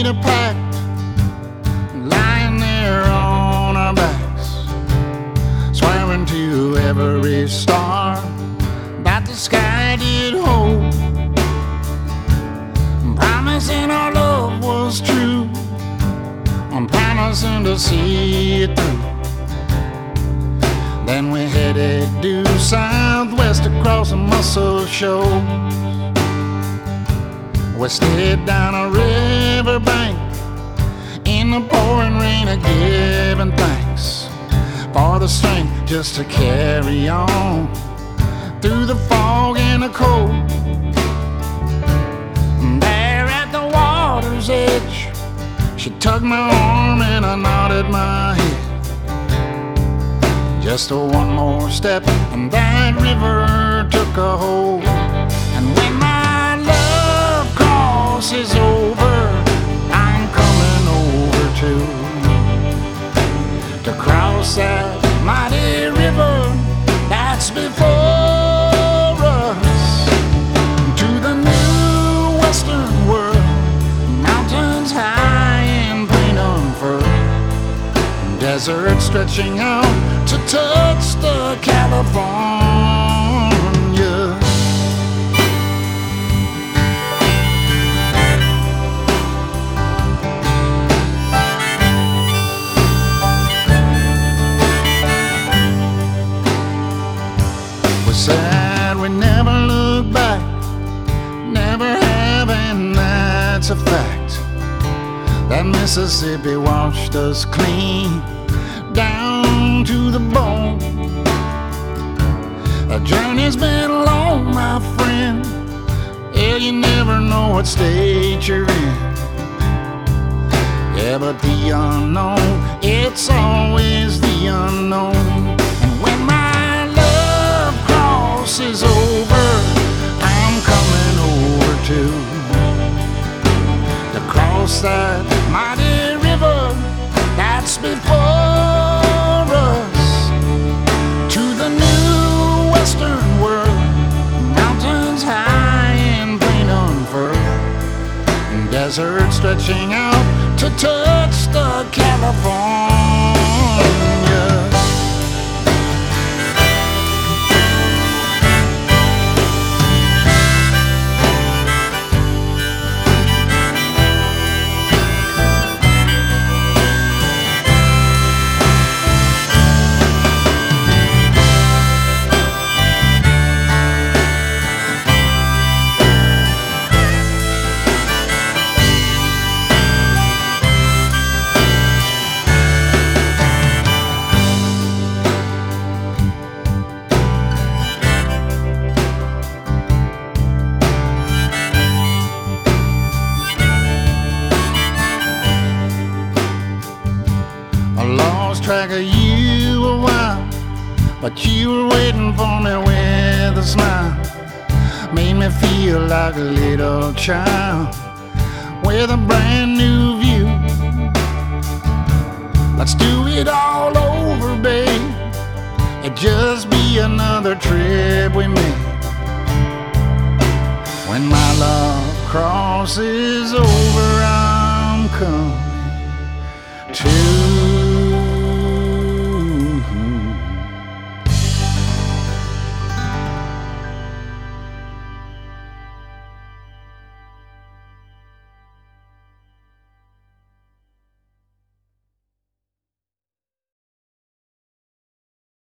a pact, lying there on our backs, swearing to every star that the sky did hold, promising our love was true, and promising to see it through. Then we headed due southwest across the Muscle Shoals. We slid down a river bank in the pouring rain, a giving thanks for the strength just to carry on through the fog and the cold. And there at the water's edge, she tugged my arm and I nodded my head. Just one more step and that river took a hold. And when my love crosses over, I'm coming over to cross that mighty river that's before us, to the new western world, mountains high and plain unfurled, desert stretching out to touch the California. We said we never look back, never have, and that's a fact. That Mississippi washed us clean down to the bone. The journey's been long, my friend. Yeah, you never know what state you're in. Yeah, but the unknown, it's always the unknown. And when my love crosses over, I'm coming over to cross that mighty river that's before us, to the new western world, mountains high and plain unfurled, and desert stretching out to touch the California. Lost track of you a while, but you were waiting for me with a smile. Made me feel like a little child with a brand new view. Let's do it all over, babe. It'd just be another trip we made. When my love crosses over, I'm coming to